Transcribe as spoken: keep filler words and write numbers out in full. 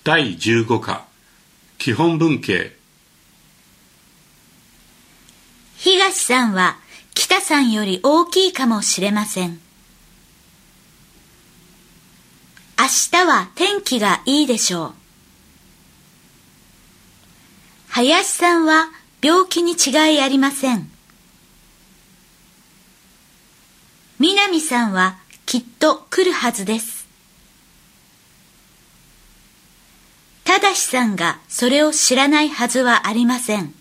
だいじゅうご課基本文系。 東さんは北さんより大きいかもしれません。明日は天気がいいでしょう。林さんは病気に違いありません。南さんはきっと来るはずです。ただしさんがそれを知らないはずはありません。